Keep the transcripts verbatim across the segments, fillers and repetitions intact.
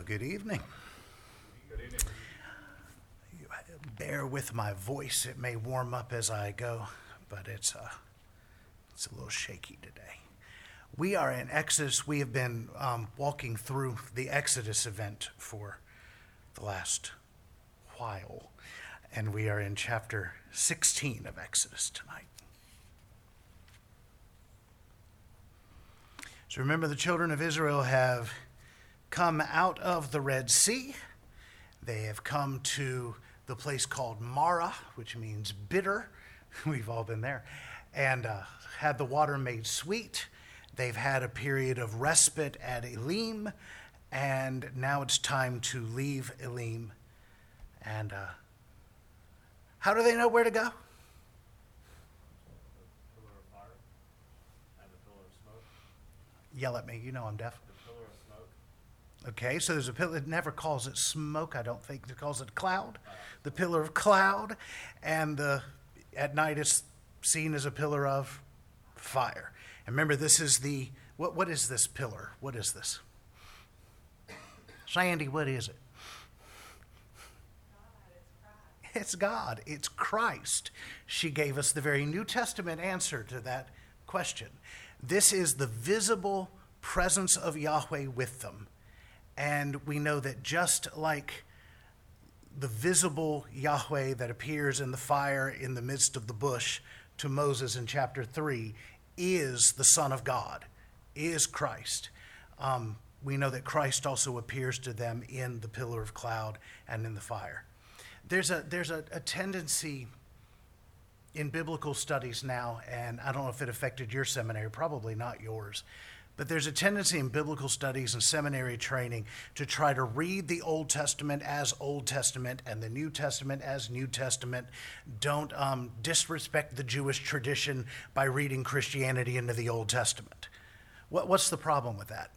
Well, good evening. Good evening. You bear with my voice. It may warm up as I go, but it's, uh, it's a little shaky today. We are in Exodus. We have been um, walking through the Exodus event for the last while, and we are in chapter sixteen of Exodus tonight. So remember, the children of Israel have come out of the Red Sea. They have come to the place called Marah, which means bitter. We've all been there. And uh, had the water made sweet. They've had a period of respite at Elim. And now it's time to leave Elim. And uh, how do they know where to go? Yell at me. You know I'm deaf. The pillar of smoke. Okay, so there's a pillar. It never calls it smoke, I don't think. It calls it cloud. The pillar of cloud. And the, at night it's seen as a pillar of fire. And remember, this is the, what? what is this pillar? What is this? Sandy, what is it? It's God. It's Christ. She gave us the very New Testament answer to that question. This is the visible presence of Yahweh with them. And we know that just like the visible Yahweh that appears in the fire in the midst of the bush to Moses in chapter three is the Son of God, is Christ. Um, we know that Christ also appears to them in the pillar of cloud and in the fire. There's a, there's a, a tendency in biblical studies now, and I don't know if it affected your seminary, probably not yours, but there's a tendency in biblical studies and seminary training to try to read the Old Testament as Old Testament and the New Testament as New Testament. Don't um, disrespect the Jewish tradition by reading Christianity into the Old Testament. What, what's the problem with that?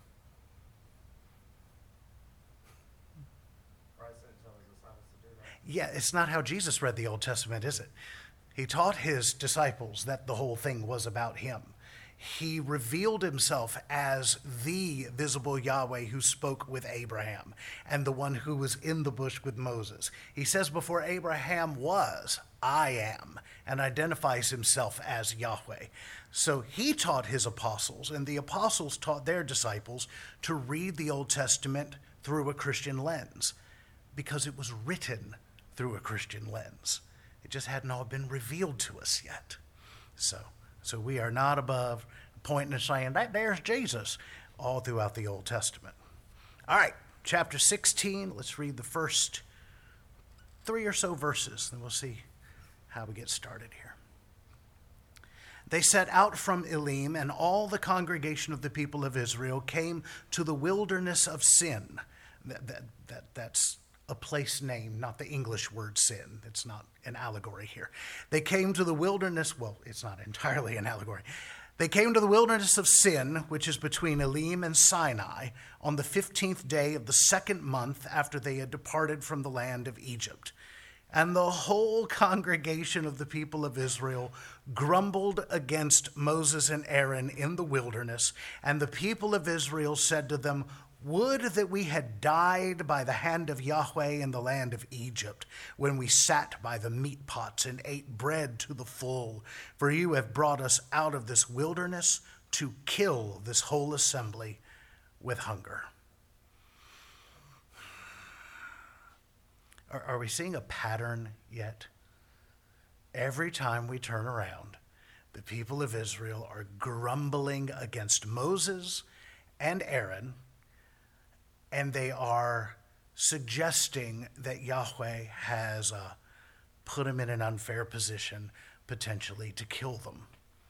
Christ didn't tell his disciples to do that. Yeah, it's not how Jesus read the Old Testament, is it? He taught his disciples that the whole thing was about him. He revealed himself as the visible Yahweh who spoke with Abraham and the one who was in the bush with Moses. He says before Abraham was, I am, and identifies himself as Yahweh. So he taught his apostles, and the apostles taught their disciples to read the Old Testament through a Christian lens because it was written through a Christian lens. It just hadn't all been revealed to us yet. So, so we are not above pointing and saying, that there's Jesus, all throughout the Old Testament. All right, chapter sixteen, let's read the first three or so verses, then we'll see how we get started here. They set out from Elim, and all the congregation of the people of Israel came to the wilderness of Sin. That, that, that, that's a place name, not the English word sin. It's not an allegory here. They came to the wilderness, well, it's not entirely an allegory. They came to the wilderness of Sin, which is between Elim and Sinai, on the fifteenth day of the second month after they had departed from the land of Egypt. And the whole congregation of the people of Israel grumbled against Moses and Aaron in the wilderness, and the people of Israel said to them, would that we had died by the hand of Yahweh in the land of Egypt, when we sat by the meat pots and ate bread to the full. For you have brought us out of this wilderness to kill this whole assembly with hunger. Are, are we seeing a pattern yet? Every time we turn around, the people of Israel are grumbling against Moses and Aaron, and they are suggesting that Yahweh has uh, put them in an unfair position, potentially to kill them.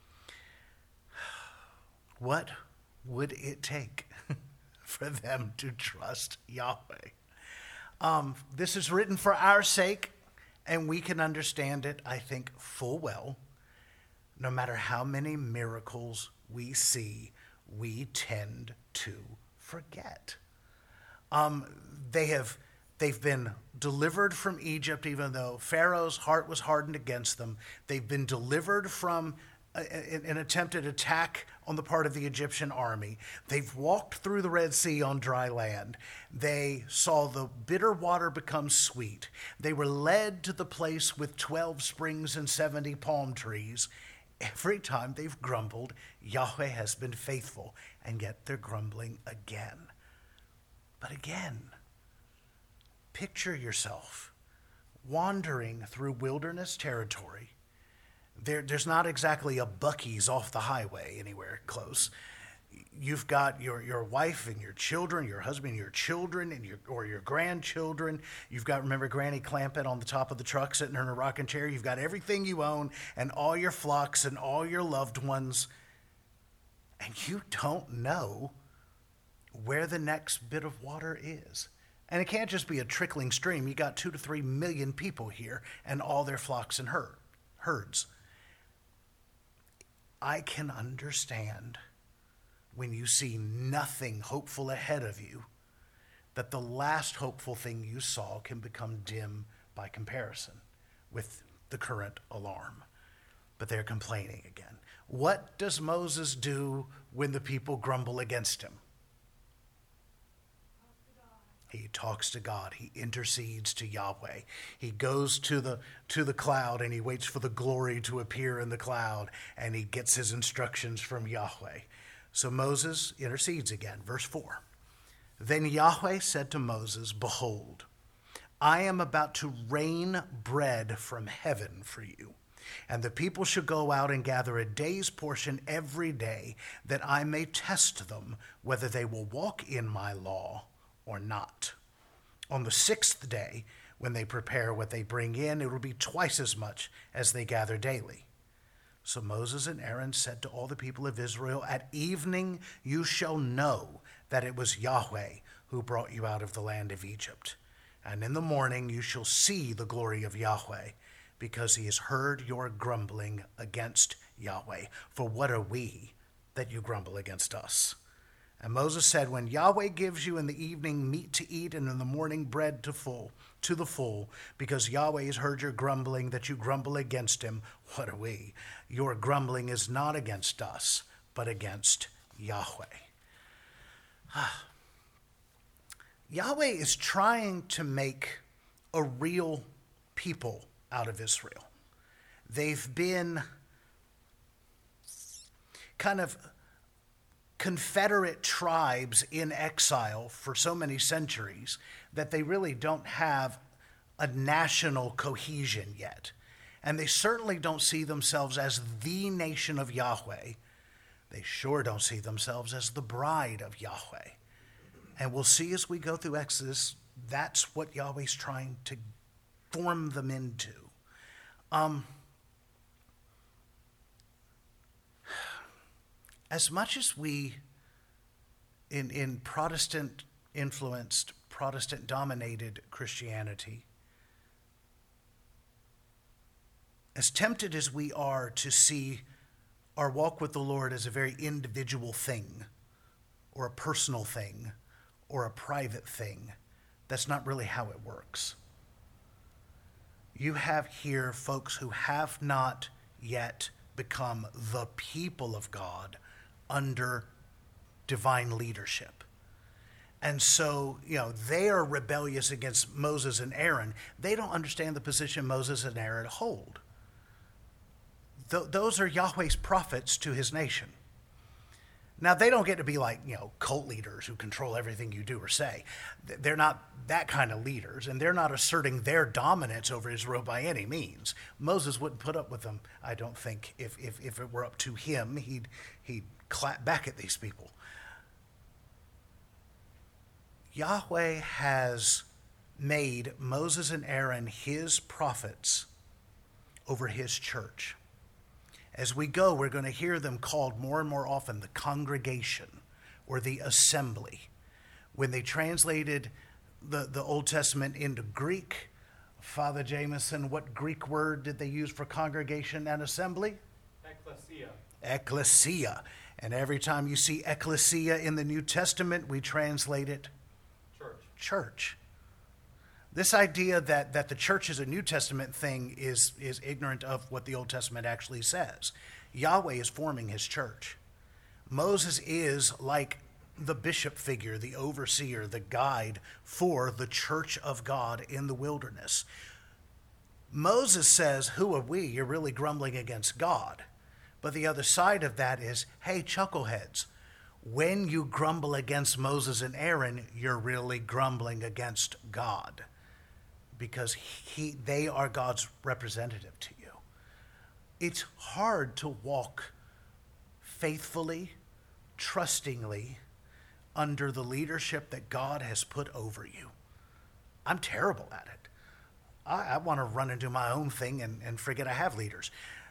What would it take for them to trust Yahweh? Um, this is written for our sake, and we can understand it, I think, full well. No matter how many miracles we see, we tend to forget. Um, they have, they've been delivered from Egypt, even though Pharaoh's heart was hardened against them. They've been delivered from a, a, an attempted attack on the part of the Egyptian army. They've walked through the Red Sea on dry land. They saw the bitter water become sweet. They were led to the place with twelve springs and seventy palm trees. Every time they've grumbled, Yahweh has been faithful, and yet they're grumbling again. But again, picture yourself wandering through wilderness territory. There, there's not exactly a Buc-ee's off the highway anywhere close. You've got your, your wife and your children, your husband and your children, and your or your grandchildren. You've got, remember, Granny Clampett on the top of the truck sitting in her rocking chair. You've got everything you own and all your flocks and all your loved ones. And you don't know where the next bit of water is. And it can't just be a trickling stream. You got two to three million people here and all their flocks and herd, herds. I can understand when you see nothing hopeful ahead of you, that the last hopeful thing you saw can become dim by comparison with the current alarm. But they're complaining again. What does Moses do when the people grumble against him? He talks to God. He intercedes to Yahweh. He goes to the to the cloud and he waits for the glory to appear in the cloud, and he gets his instructions from Yahweh. So Moses intercedes again. Verse four. Then Yahweh said to Moses, "Behold, I am about to rain bread from heaven for you, and the people shall go out and gather a day's portion every day, that I may test them whether they will walk in my law or not. On the sixth day, when they prepare what they bring in, it will be twice as much as they gather daily." So Moses and Aaron said to all the people of Israel, "At evening you shall know that it was Yahweh who brought you out of the land of Egypt. And in the morning you shall see the glory of Yahweh, because he has heard your grumbling against Yahweh. For what are we that you grumble against us?" And Moses said, "When Yahweh gives you in the evening meat to eat, and in the morning bread to full, to the full, because Yahweh has heard your grumbling, that you grumble against him, what are we? Your grumbling is not against us, but against Yahweh." Yahweh is trying to make a real people out of Israel. They've been kind of Confederate tribes in exile for so many centuries that they really don't have a national cohesion yet. And they certainly don't see themselves as the nation of Yahweh. They sure don't see themselves as the bride of Yahweh. And we'll see as we go through Exodus, that's what Yahweh's trying to form them into. Um, As much as we, in, in Protestant-influenced, Protestant-dominated Christianity, as tempted as we are to see our walk with the Lord as a very individual thing, or a personal thing, or a private thing, that's not really how it works. You have here folks who have not yet become the people of God under divine leadership. And so, you know, they are rebellious against Moses and Aaron. They don't understand the position Moses and Aaron hold. Th- those are Yahweh's prophets to his nation. Now, they don't get to be like, you know, cult leaders who control everything you do or say. They're not that kind of leaders, and they're not asserting their dominance over Israel by any means. Moses wouldn't put up with them, I don't think. If if, if it were up to him, he'd, he'd clap back at these people. Yahweh has made Moses and Aaron his prophets over his church. As we go, we're going to hear them called more and more often the congregation or the assembly. When they translated the, the Old Testament into Greek, Father Jameson, what Greek word did they use for congregation and assembly? Ecclesia. Ecclesia. And every time you see ecclesia in the New Testament, we translate it Church. church. This idea that, that the church is a New Testament thing is, is ignorant of what the Old Testament actually says. Yahweh is forming his church. Moses is like the bishop figure, the overseer, the guide for the church of God in the wilderness. Moses says, who are we? You're really grumbling against God. But the other side of that is, hey, chuckleheads, when you grumble against Moses and Aaron, you're really grumbling against God, because he, they are God's representative to you. It's hard to walk faithfully, trustingly, under the leadership that God has put over you. I'm terrible at it. I, I want to run and do my own thing and, and forget I have leaders.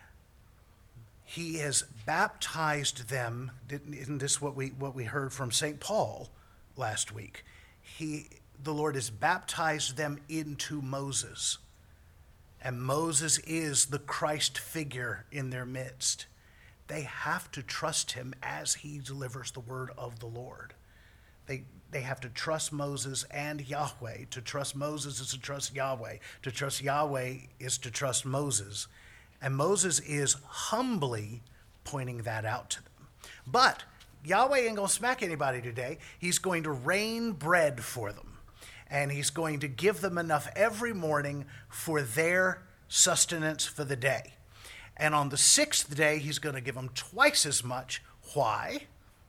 He has baptized them. Isn't this what we what we heard from Saint Paul last week? He, the Lord has baptized them into Moses. And Moses is the Christ figure in their midst. They have to trust him as he delivers the word of the Lord. They they have to trust Moses and Yahweh. To trust Moses is to trust Yahweh. To trust Yahweh is to trust Moses. And Moses is humbly pointing that out to them. But Yahweh ain't going to smack anybody today. He's going to rain bread for them. And he's going to give them enough every morning for their sustenance for the day. And on the sixth day, he's going to give them twice as much. Why?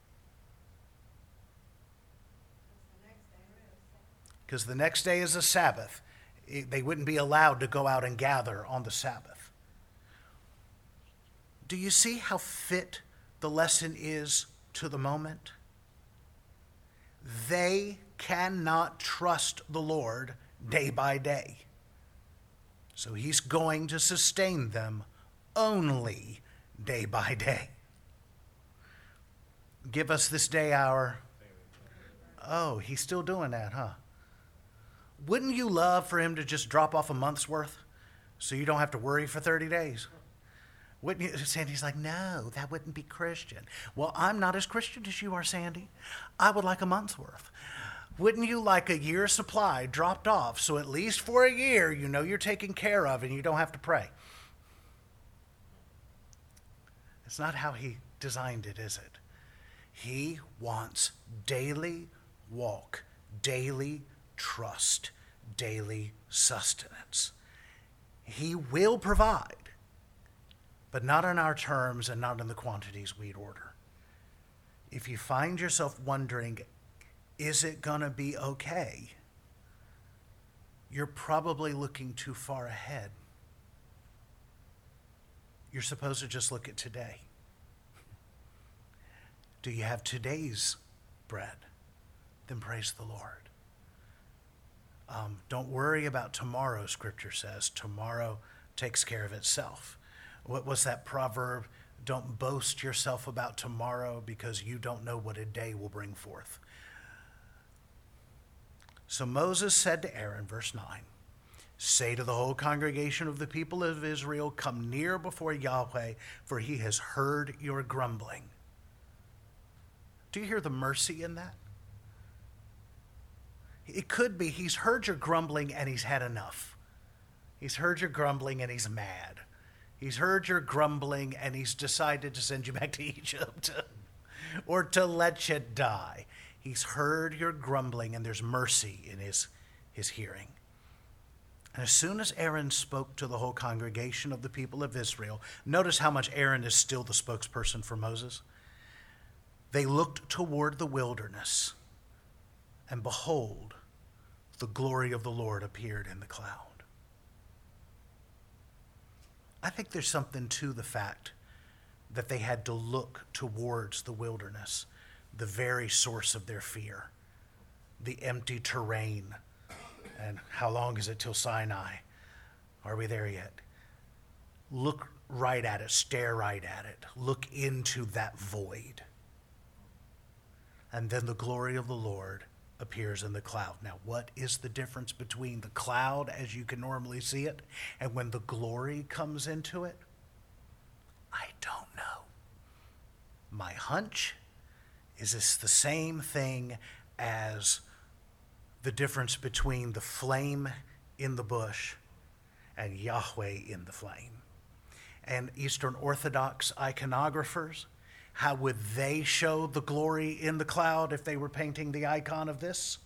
Because the next day is a Sabbath. They wouldn't be allowed to go out and gather on the Sabbath. Do you see how fit the lesson is to the moment? They cannot trust the Lord day by day. So he's going to sustain them only day by day. Give us this day our... Oh, he's still doing that, huh? Wouldn't you love for him to just drop off a month's worth so you don't have to worry for thirty days? Wouldn't you? Sandy's like, no, that wouldn't be Christian. Well, I'm not as Christian as you are, Sandy. I would like a month's worth. Wouldn't you like a year's supply dropped off so at least for a year you know you're taken care of and you don't have to pray? It's not how he designed it, is it? He wants daily walk, daily trust, daily sustenance. He will provide, but not on our terms and not in the quantities we'd order. If you find yourself wondering, is it going to be okay? You're probably looking too far ahead. You're supposed to just look at today. Do you have today's bread? Then praise the Lord. Um, don't worry about tomorrow, Scripture says. Tomorrow takes care of itself. What was that proverb? Don't boast yourself about tomorrow because you don't know what a day will bring forth. So Moses said to Aaron, verse nine, say to the whole congregation of the people of Israel, come near before Yahweh, for he has heard your grumbling. Do you hear the mercy in that? It could be he's heard your grumbling and he's had enough. He's heard your grumbling and he's mad. He's heard your grumbling and he's decided to send you back to Egypt or to let you die. He's heard your grumbling and there's mercy in his, his hearing. And as soon as Aaron spoke to the whole congregation of the people of Israel, notice how much Aaron is still the spokesperson for Moses. They looked toward the wilderness, and behold, the glory of the Lord appeared in the cloud. I think there's something to the fact that they had to look towards the wilderness, the very source of their fear, the empty terrain. And how long is it till Sinai? Are we there yet? Look right at it, stare right at it, look into that void. And then the glory of the Lord appears in the cloud. Now, what is the difference between the cloud as you can normally see it and when the glory comes into it? I don't know. My hunch is it's the same thing as the difference between the flame in the bush and Yahweh in the flame. And Eastern Orthodox iconographers How would they show the glory in the cloud if they were painting the icon of this?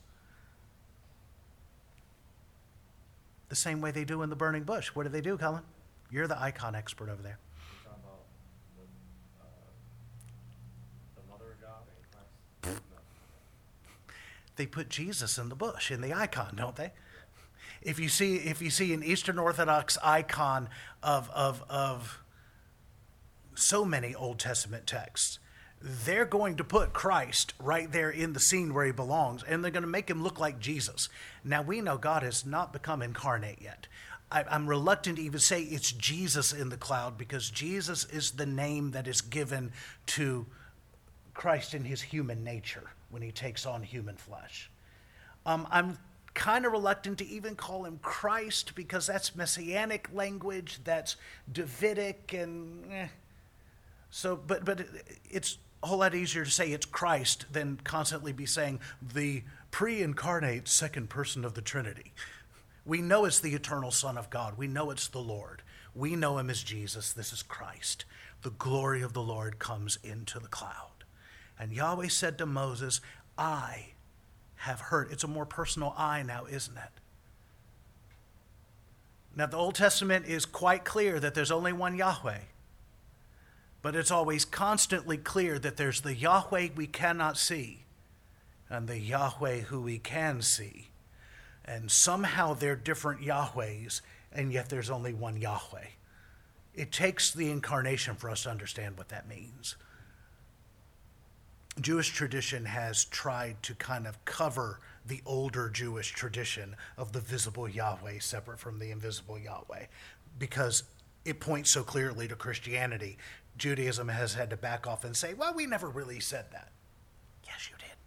The same way they do in the burning bush. What do they do, Colin? You're the icon expert over there. You're talking about the, uh, the mother of God and Christ? No. They put Jesus in the bush, in the icon, don't they? If you see, if you see an Eastern Orthodox icon of, of, of so many Old Testament texts, they're going to put Christ right there in the scene where he belongs, and they're going to make him look like Jesus. Now, we know God has not become incarnate yet. I, I'm reluctant to even say it's Jesus in the cloud, because Jesus is the name that is given to Christ in his human nature when he takes on human flesh. Um, I'm kind of reluctant to even call him Christ, because that's messianic language, that's Davidic, and eh. So, but but it's a whole lot easier to say it's Christ than constantly be saying the pre-incarnate second person of the Trinity. We know it's the eternal Son of God. We know it's the Lord. We know him as Jesus. This is Christ. The glory of the Lord comes into the cloud. And Yahweh said to Moses, I have heard. It's a more personal I now, isn't it? Now, the Old Testament is quite clear that there's only one Yahweh. But it's always constantly clear that there's the Yahweh we cannot see and the Yahweh who we can see. And somehow they're different Yahwehs, and yet there's only one Yahweh. It takes the incarnation for us to understand what that means. Jewish tradition has tried to kind of cover the older Jewish tradition of the visible Yahweh separate from the invisible Yahweh, because it points so clearly to Christianity. Judaism has had to back off and say, well, we never really said that. Yes, you did.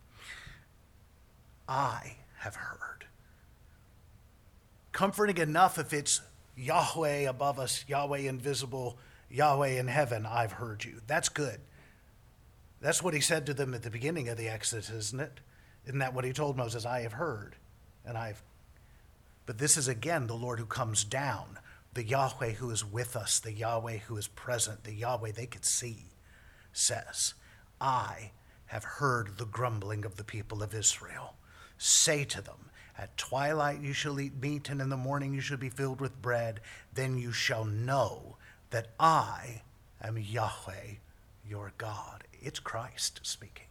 I have heard. Comforting enough if it's Yahweh above us, Yahweh invisible, Yahweh in heaven, I've heard you. That's good. That's what he said to them at the beginning of the Exodus, isn't it? Isn't that what he told Moses? I have heard, and I've... But this is, again, the Lord who comes down. The Yahweh who is with us, the Yahweh who is present, the Yahweh they could see, says, I have heard the grumbling of the people of Israel. Say to them, at twilight you shall eat meat, and in the morning you shall be filled with bread. Then you shall know that I am Yahweh, your God. It's Christ speaking.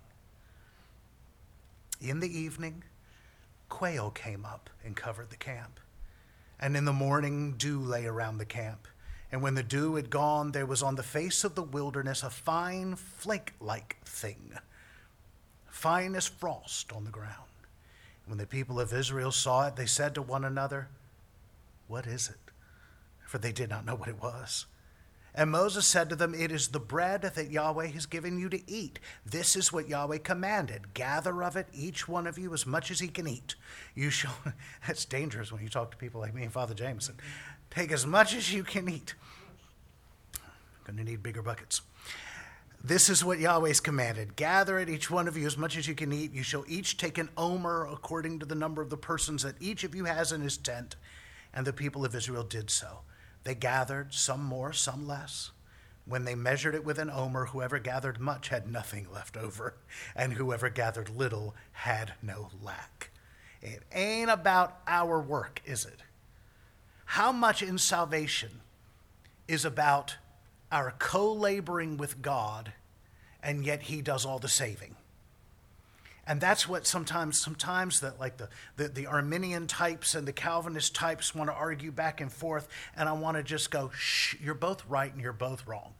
In the evening, quail came up and covered the camp. And in the morning, dew lay around the camp. And when the dew had gone, there was on the face of the wilderness a fine flake-like thing, fine as frost on the ground. When the people of Israel saw it, they said to one another, what is it? For they did not know what it was. And Moses said to them, it is the bread that Yahweh has given you to eat. This is what Yahweh commanded. Gather of it, each one of you, as much as he can eat. You shall, that's dangerous when you talk to people like me and Father Jameson. Take as much as you can eat. I'm going to need bigger buckets. This is what Yahweh's commanded. Gather it, each one of you, as much as you can eat. You shall each take an omer according to the number of the persons that each of you has in his tent. And the people of Israel did so. They gathered, some more, some less. When they measured it with an omer, whoever gathered much had nothing left over, and whoever gathered little had no lack. It ain't about our work, is it? How much in salvation is about our co-laboring with God, and yet he does all the saving? And that's what sometimes, sometimes that like the, the, the Arminian types and the Calvinist types want to argue back and forth, and I want to just go, shh, you're both right and you're both wrong.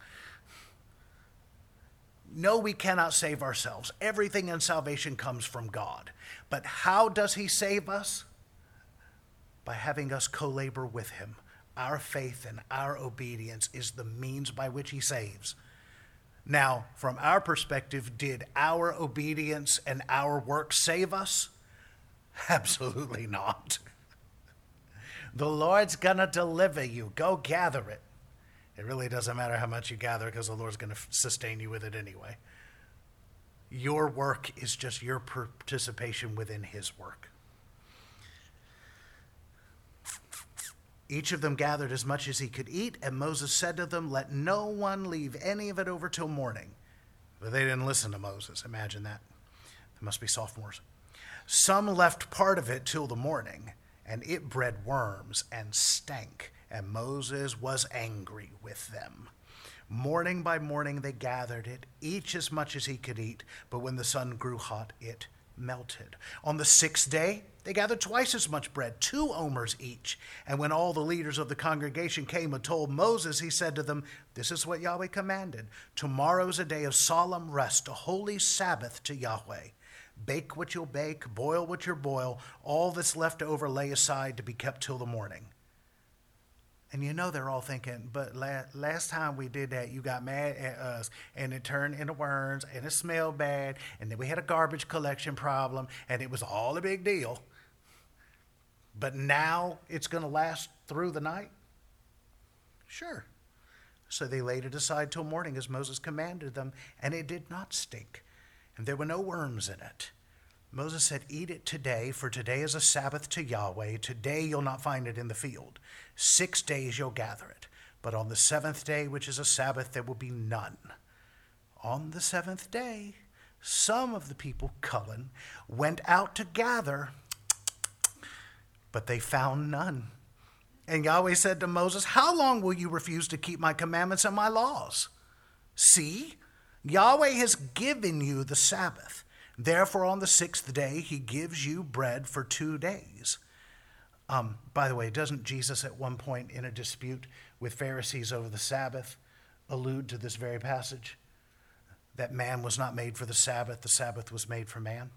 No, we cannot save ourselves. Everything in salvation comes from God. But how does he save us? By having us co-labor with him. Our faith and our obedience is the means by which he saves. Now, from our perspective, did our obedience and our work save us? Absolutely not. The Lord's going to deliver you. Go gather it. It really doesn't matter how much you gather, because the Lord's going to sustain you with it anyway. Your work is just your participation within his work. Each of them gathered as much as he could eat, and Moses said to them, let no one leave any of it over till morning. But they didn't listen to Moses. Imagine that. They must be sophomores. Some left part of it till the morning, and it bred worms and stank, and Moses was angry with them. Morning by morning they gathered it, each as much as he could eat, but when the sun grew hot, it melted. On the sixth day, they gathered twice as much bread, two omers each. And when all the leaders of the congregation came and told Moses, he said to them, "This is what Yahweh commanded. Tomorrow's a day of solemn rest, a holy Sabbath to Yahweh. Bake what you'll bake, boil what you'll boil. All that's left over lay aside to be kept till the morning." And you know they're all thinking, but la- last time we did that, you got mad at us, and it turned into worms, and it smelled bad, and then we had a garbage collection problem, and it was all a big deal. But now it's going to last through the night? Sure. So they laid it aside till morning as Moses commanded them, and it did not stink, and there were no worms in it. Moses said, "Eat it today, for today is a Sabbath to Yahweh. Today you'll not find it in the field. Six days you'll gather it. But on the seventh day, which is a Sabbath, there will be none." On the seventh day, some of the people, Cullen, went out to gather, but they found none. And Yahweh said to Moses, "How long will you refuse to keep my commandments and my laws? See, Yahweh has given you the Sabbath. Therefore, on the sixth day, he gives you bread for two days." Um, by the way, doesn't Jesus at one point in a dispute with Pharisees over the Sabbath allude to this very passage? That man was not made for the Sabbath, the Sabbath was made for man.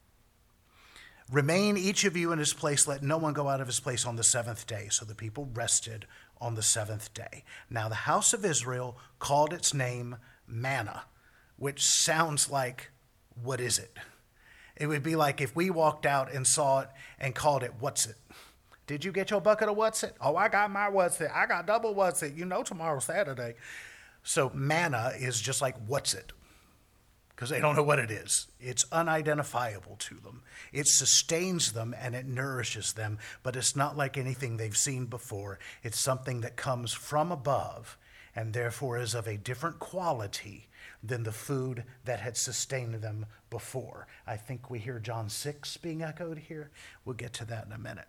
"Remain each of you in his place, let no one go out of his place on the seventh day." So the people rested on the seventh day. Now the house of Israel called its name manna, which sounds like, what is it? It would be like if we walked out and saw it and called it, "What's it?" Did you get your bucket of what's it? Oh, I got my what's it. I got double what's it. You know tomorrow's Saturday. So manna is just like what's it, because they don't know what it is. It's unidentifiable to them. It sustains them and it nourishes them, but it's not like anything they've seen before. It's something that comes from above and therefore is of a different quality than the food that had sustained them before. I think we hear John six being echoed here. We'll get to that in a minute.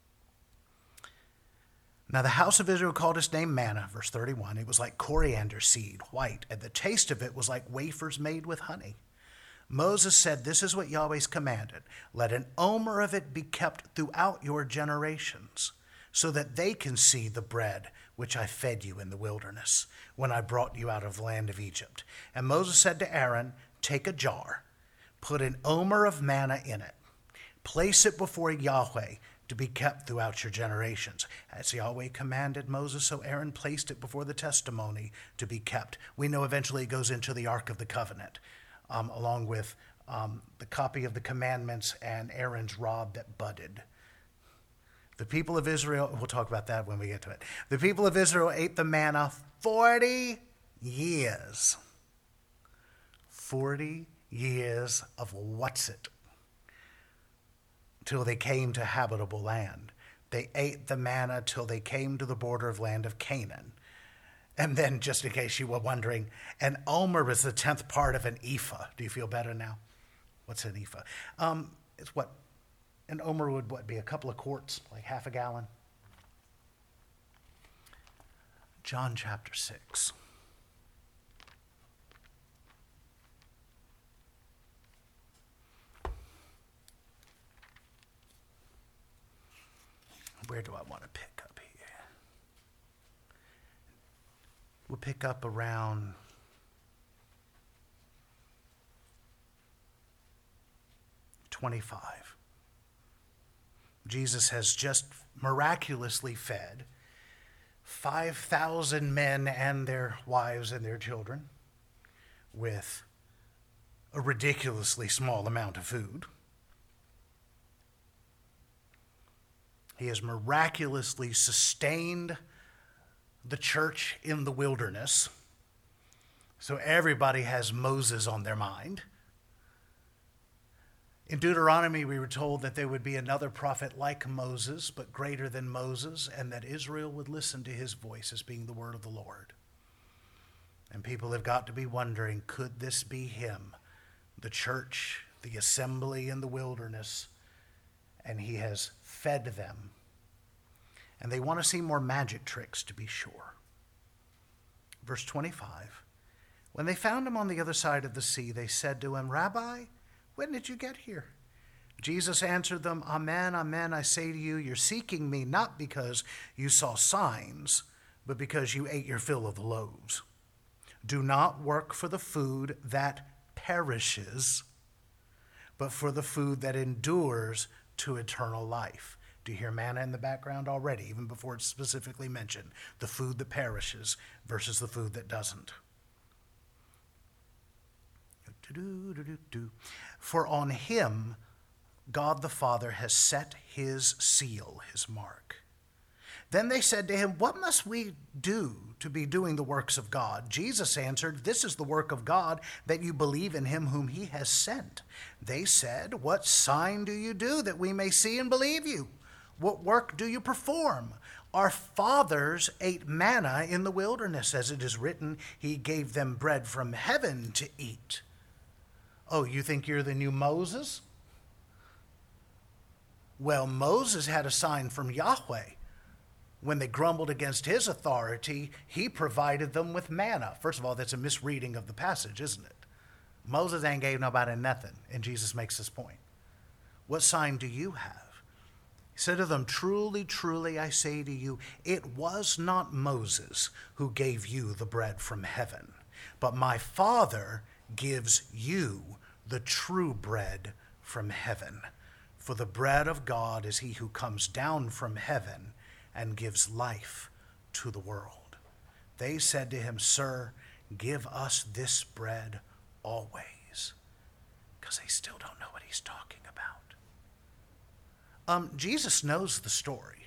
Now the house of Israel called its name manna, verse thirty-one. It was like coriander seed, white, and the taste of it was like wafers made with honey. Moses said, "This is what Yahweh's commanded. Let an omer of it be kept throughout your generations, so that they can see the bread which I fed you in the wilderness, when I brought you out of the land of Egypt." And Moses said to Aaron, "Take a jar, put an omer of manna in it, place it before Yahweh to be kept throughout your generations." As Yahweh commanded Moses, so Aaron placed it before the testimony to be kept. We know eventually it goes into the Ark of the Covenant, um, along with um, the copy of the commandments and Aaron's rod that budded. The people of Israel, we'll talk about that when we get to it. The people of Israel ate the manna forty years. forty years of what's it? Till they came to habitable land. They ate the manna till they came to the border of land of Canaan. And then, just in case you were wondering, an omer is the tenth part of an ephah. Do you feel better now? What's an ephah? Um, it's what? An omer would what, be a couple of quarts, like half a gallon? John chapter six. Where do I want to pick up here? We'll pick up around twenty-five. Jesus has just miraculously fed five thousand men and their wives and their children with a ridiculously small amount of food. He has miraculously sustained the church in the wilderness. So everybody has Moses on their mind. In Deuteronomy, we were told that there would be another prophet like Moses, but greater than Moses, and that Israel would listen to his voice as being the word of the Lord. And people have got to be wondering, could this be him? The church, the assembly in the wilderness, and he has fed them. And they want to see more magic tricks, to be sure. Verse twenty-five, when they found him on the other side of the sea, they said to him, Rabbi, when did you get here? Jesus answered them, Amen, amen, I say to you, you're seeking me not because you saw signs, but because you ate your fill of the loaves. Do not work for the food that perishes, but for the food that endures to eternal life. Do you hear manna in the background already, even before it's specifically mentioned? The food that perishes versus the food that doesn't. For on him God the Father has set his seal, his mark. Then they said to him, what must we do to be doing the works of God? Jesus answered, this is the work of God, that you believe in him whom he has sent. They said, what sign do you do that we may see and believe you? What work do you perform? Our fathers ate manna in the wilderness, as it is written, he gave them bread from heaven to eat. Oh, you think you're the new Moses? Well, Moses had a sign from Yahweh. When they grumbled against his authority, he provided them with manna. First of all, that's a misreading of the passage, isn't it? Moses ain't gave nobody nothing, and Jesus makes this point. What sign do you have? He said to them, truly, truly, I say to you, it was not Moses who gave you the bread from heaven, but my Father gives you the true bread from heaven. For the bread of God is he who comes down from heaven and gives life to the world. They said to him, Sir, give us this bread always. Because they still don't know what he's talking about. Um, Jesus knows the story.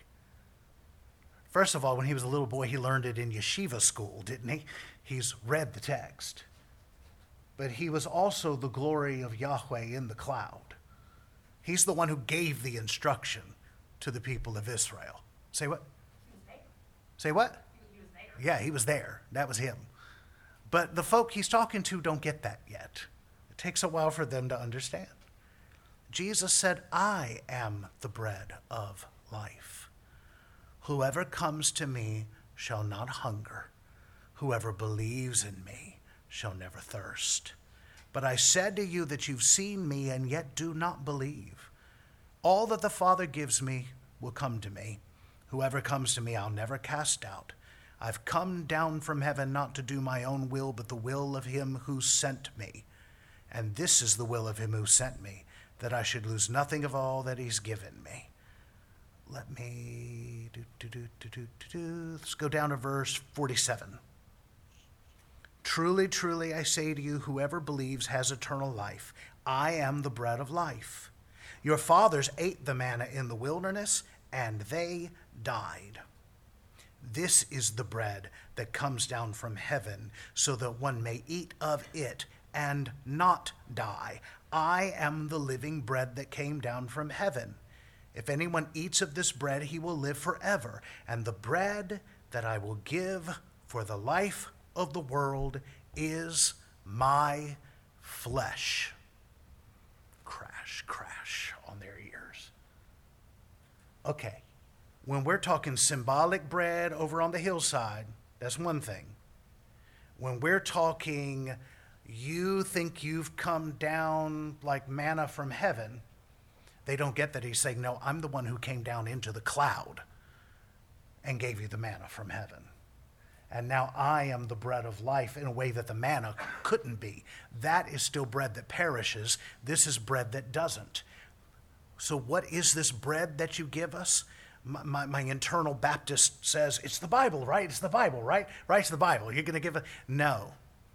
First of all, when he was a little boy, he learned it in yeshiva school, didn't he? He's read the text. But he was also the glory of Yahweh in the cloud. He's the one who gave the instruction to the people of Israel. Say what? He was there. Say what? He was there. Yeah, he was there. That was him. But the folk he's talking to don't get that yet. It takes a while for them to understand. Jesus said, I am the bread of life. Whoever comes to me shall not hunger. Whoever believes in me shall never thirst. But I said to you that you've seen me and yet do not believe. All that the Father gives me will come to me. Whoever comes to me, I'll never cast out. I've come down from heaven not to do my own will, but the will of him who sent me. And this is the will of him who sent me, that I should lose nothing of all that he's given me. Let me do, do, do, do, do, do, do. Let's go down to verse forty-seven. Truly, truly, I say to you, whoever believes has eternal life. I am the bread of life. Your fathers ate the manna in the wilderness, and they died. This is the bread that comes down from heaven, so that one may eat of it and not die. I am the living bread that came down from heaven. If anyone eats of this bread, he will live forever. And the bread that I will give for the life of the world is my flesh. Crash, crash on their ears. Okay, when we're talking symbolic bread over on the hillside, that's one thing. When we're talking, you think you've come down like manna from heaven, they don't get that he's saying, no, I'm the one who came down into the cloud and gave you the manna from heaven. And now I am the bread of life in a way that the manna couldn't be. That is still bread that perishes. This is bread that doesn't. So what is this bread that you give us? My, my, my internal Baptist says, it's the Bible, right? It's the Bible, right? Right, it's the Bible. You're going to give it? No.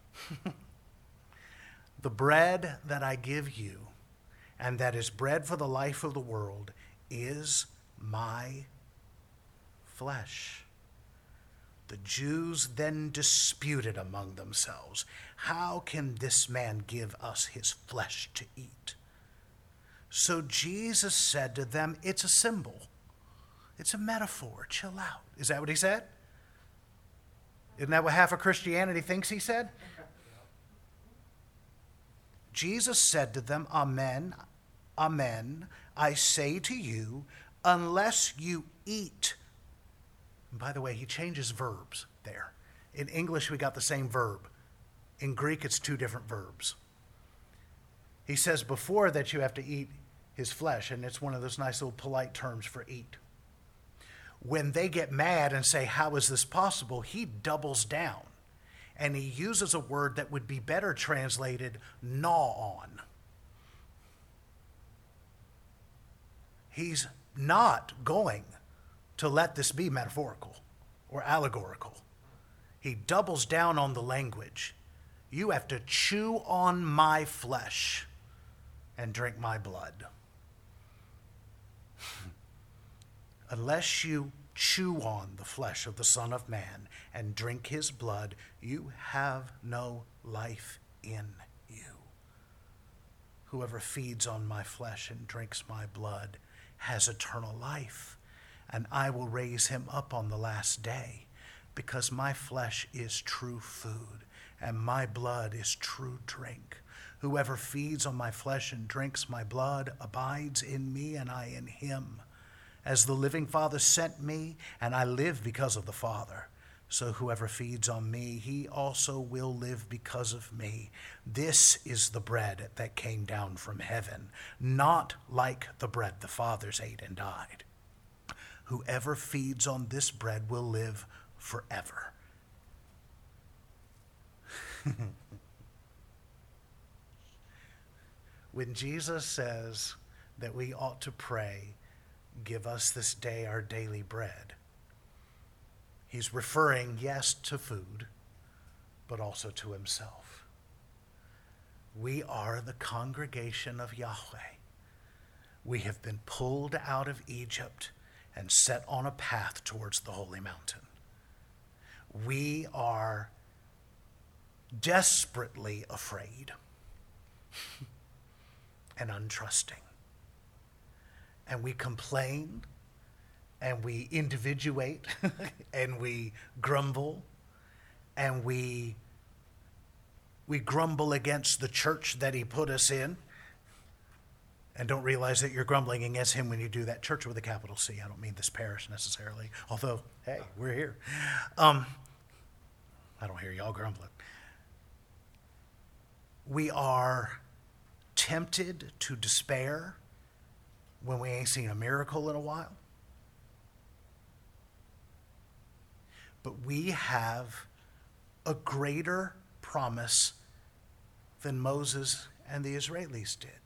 The bread that I give you, and that is bread for the life of the world, is my flesh. The Jews then disputed among themselves, how can this man give us his flesh to eat? So Jesus said to them, it's a symbol. It's a metaphor. Chill out. Is that what he said? Isn't that what half of Christianity thinks he said? Jesus said to them, Amen, amen, I say to you, unless you eat. And by the way, he changes verbs there. In English, we got the same verb. In Greek, it's two different verbs. He says before that you have to eat his flesh, and it's one of those nice little polite terms for eat. When they get mad and say, how is this possible? He doubles down. And he uses a word that would be better translated, gnaw on. He's not going to let this be metaphorical or allegorical. He doubles down on the language. You have to chew on my flesh and drink my blood. Unless you chew on the flesh of the Son of Man and drink his blood, you have no life in you. Whoever feeds on my flesh and drinks my blood has eternal life, and I will raise him up on the last day, because my flesh is true food, and my blood is true drink. Whoever feeds on my flesh and drinks my blood abides in me, and I in him. As the living Father sent me, and I live because of the Father, so whoever feeds on me, he also will live because of me. This is the bread that came down from heaven, not like the bread the fathers ate and died. Whoever feeds on this bread will live forever. When Jesus says that we ought to pray, give us this day our daily bread, he's referring, yes, to food, but also to himself. We are the congregation of Yahweh. We have been pulled out of Egypt and set on a path towards the holy mountain. We are desperately afraid and untrusting. And we complain, and we individuate, and we grumble, and we we grumble against the church that he put us in, and don't realize that you're grumbling against him when you do that. Church with a capital C. I don't mean this parish necessarily, although, hey, we're here. Um, I don't hear y'all grumbling. We are tempted to despair when we ain't seen a miracle in a while. But we have a greater promise than Moses and the Israelis did.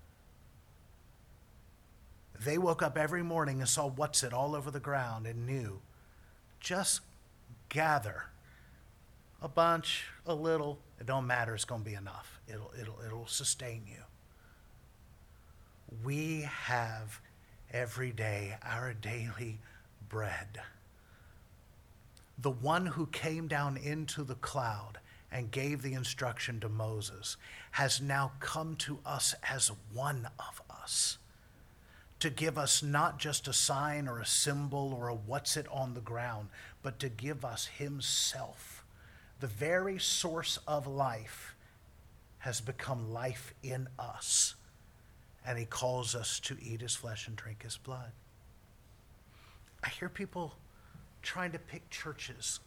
They woke up every morning and saw what's it all over the ground and knew, just gather a bunch, a little, it don't matter, it's going to be enough. It'll, it'll, it'll sustain you. We have every day our daily bread. The one who came down into the cloud and gave the instruction to Moses has now come to us as one of us, to give us not just a sign or a symbol or a what's it on the ground, but to give us himself. The very source of life has become life in us. And he calls us to eat his flesh and drink his blood. I hear people trying to pick churches.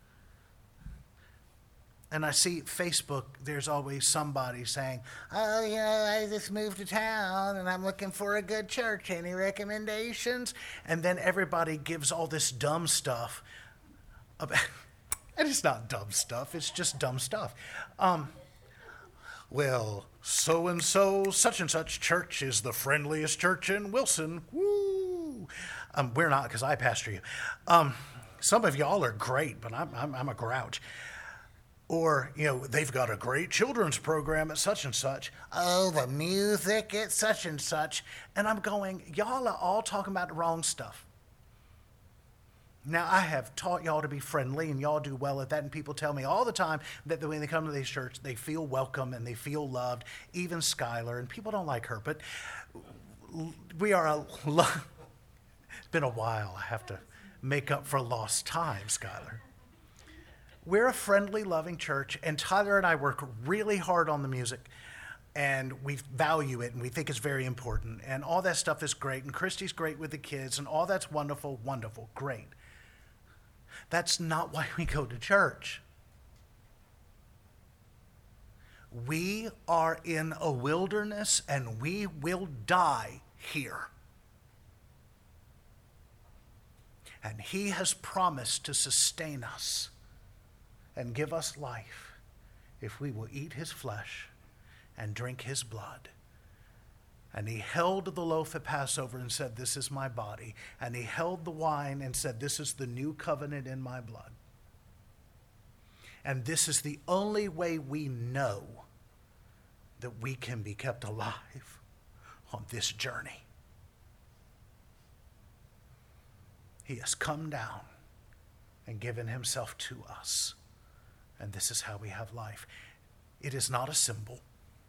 And I see Facebook, there's always somebody saying, oh, you know, I just moved to town and I'm looking for a good church. Any recommendations? And then everybody gives all this dumb stuff. About, and it's not dumb stuff, it's just dumb stuff. Um, well, so-and-so, such-and-such church is the friendliest church in Wilson. Woo! Um, we're not, because I pastor you. Um, some of y'all are great, but I'm, I'm, I'm a grouch. Or, you know, they've got a great children's program at such-and-such. Oh, the music at such-and-such. And I'm going, y'all are all talking about the wrong stuff. Now, I have taught y'all to be friendly, and y'all do well at that, and people tell me all the time that when they come to these church, they feel welcome and they feel loved, even Skylar, and people don't like her, but we are a lo- it's been a while. I have to make up for lost time, Skylar. we're a friendly, loving church, and Tyler and I work really hard on the music, and we value it, and we think it's very important, and all that stuff is great, and Christy's great with the kids, and all that's wonderful, wonderful, great. That's not why we go to church. We are in a wilderness, and we will die here. And he has promised to sustain us and give us life if we will eat his flesh and drink his blood. And he held the loaf at Passover and said, this is my body. And he held the wine and said, this is the new covenant in my blood. And this is the only way we know that we can be kept alive on this journey. He has come down and given himself to us. And this is how we have life. It is not a symbol.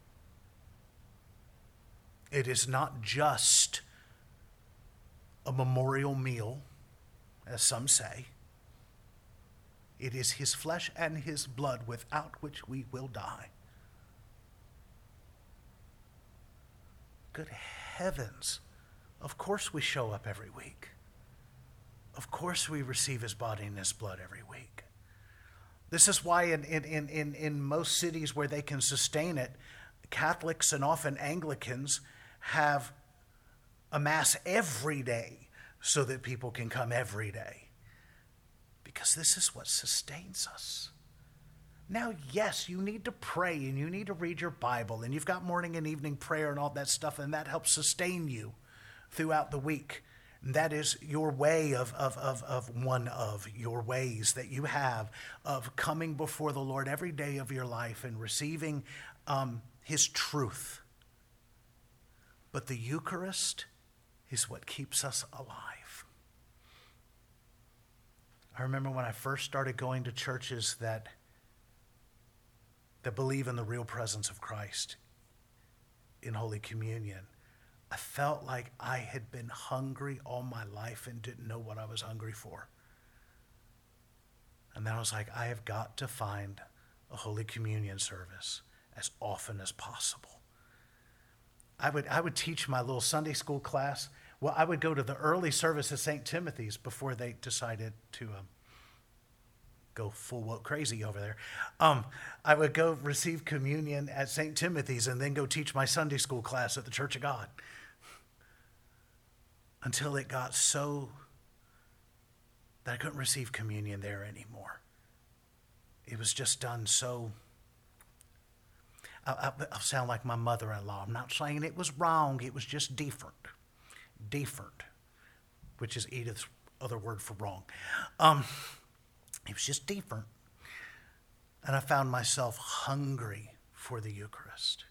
It is not just a memorial meal, as some say. It is his flesh and his blood, without which we will die. Good heavens. Of course we show up every week. Of course we receive his body and his blood every week. This is why in, in, in, in most cities where they can sustain it, Catholics and often Anglicans have a mass every day so that people can come every day. Because this is what sustains us. Now, yes, you need to pray and you need to read your Bible and you've got morning and evening prayer and all that stuff, and that helps sustain you throughout the week. And that is your way of, of, of, of one of your ways that you have of coming before the Lord every day of your life and receiving um, his truth. But the Eucharist is what keeps us alive. I remember when I first started going to churches that, that believe in the real presence of Christ in Holy Communion, I felt like I had been hungry all my life and didn't know what I was hungry for. And then I was like, I have got to find a Holy Communion service as often as possible. I would I would teach my little Sunday school class. Well, I would go to the early service at Saint Timothy's before they decided to um, go full woke crazy over there. Um, I would go receive communion at Saint Timothy's and then go teach my Sunday school class at the Church of God. Until it got so that I couldn't receive communion there anymore. It was just done so... I'll, I'll sound like my mother-in-law. I'm not saying it was wrong. It was just different. Different, which is Edith's other word for wrong. Um, it was just different. And I found myself hungry for the Eucharist.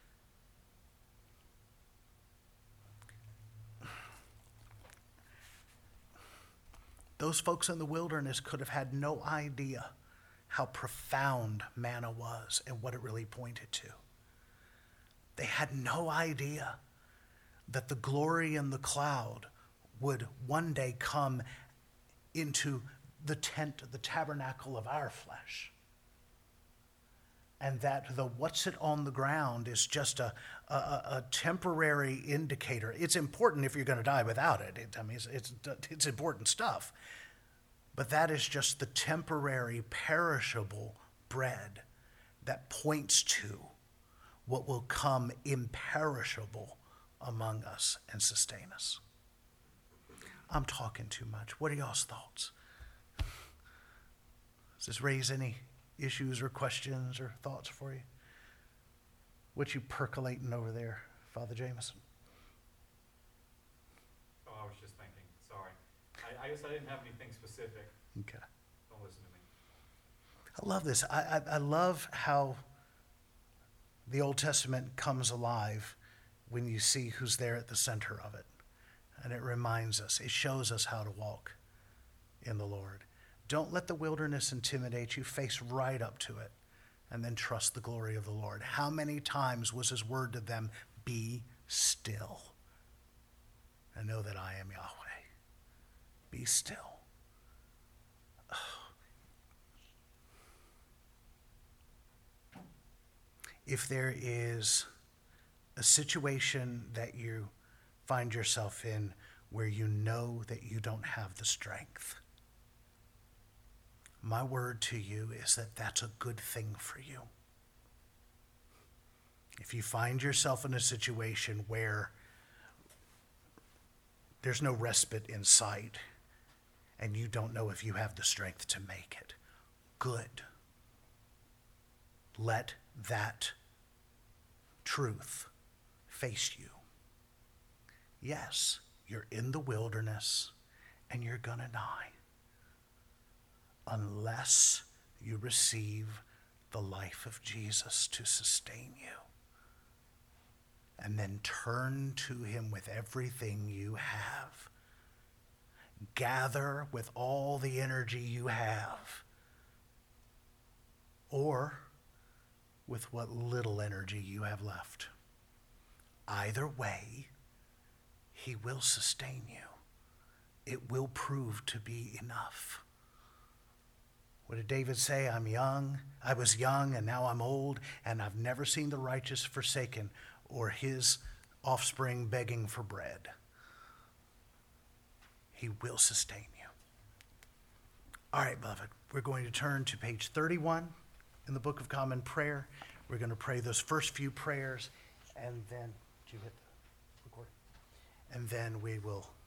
Those folks in the wilderness could have had no idea how profound manna was and what it really pointed to. They had no idea that the glory in the cloud would one day come into the tent, the tabernacle of our flesh. And that the what's it on the ground is just a, a, a temporary indicator. It's important if you're going to die without it. it I mean, it's, it's, it's important stuff. But that is just the temporary, perishable bread that points to what will come imperishable among us and sustain us. I'm talking too much. What are y'all's thoughts? Does this raise any issues or questions or thoughts for you? What you percolating over there, Father Jameson? Oh, I was just thinking, sorry. I, I guess I didn't have anything specific. Okay. Don't listen to me. I love this. I, I, I love how the Old Testament comes alive when you see who's there at the center of it. And it reminds us, it shows us how to walk in the Lord. Don't let the wilderness intimidate you. Face right up to it and then trust the glory of the Lord. How many times was his word to them, be still and know that I am Yahweh. Be still. Oh. if there is a situation that you find yourself in where you know that you don't have the strength, my word to you is that that's a good thing for you. If you find yourself in a situation where there's no respite in sight and you don't know if you have the strength to make it, good. Let that truth face you. Yes, you're in the wilderness and you're gonna die unless you receive the life of Jesus to sustain you. And then turn to him with everything you have. Gather with all the energy you have, or with what little energy you have left. Either way, he will sustain you. It will prove to be enough. What did David say? I'm young, I was young, and now I'm old, and I've never seen the righteous forsaken or his offspring begging for bread. He will sustain you. All right, beloved, we're going to turn to page thirty-one in the Book of Common Prayer. We're going to pray those first few prayers, and then, did you hit the record? And then we will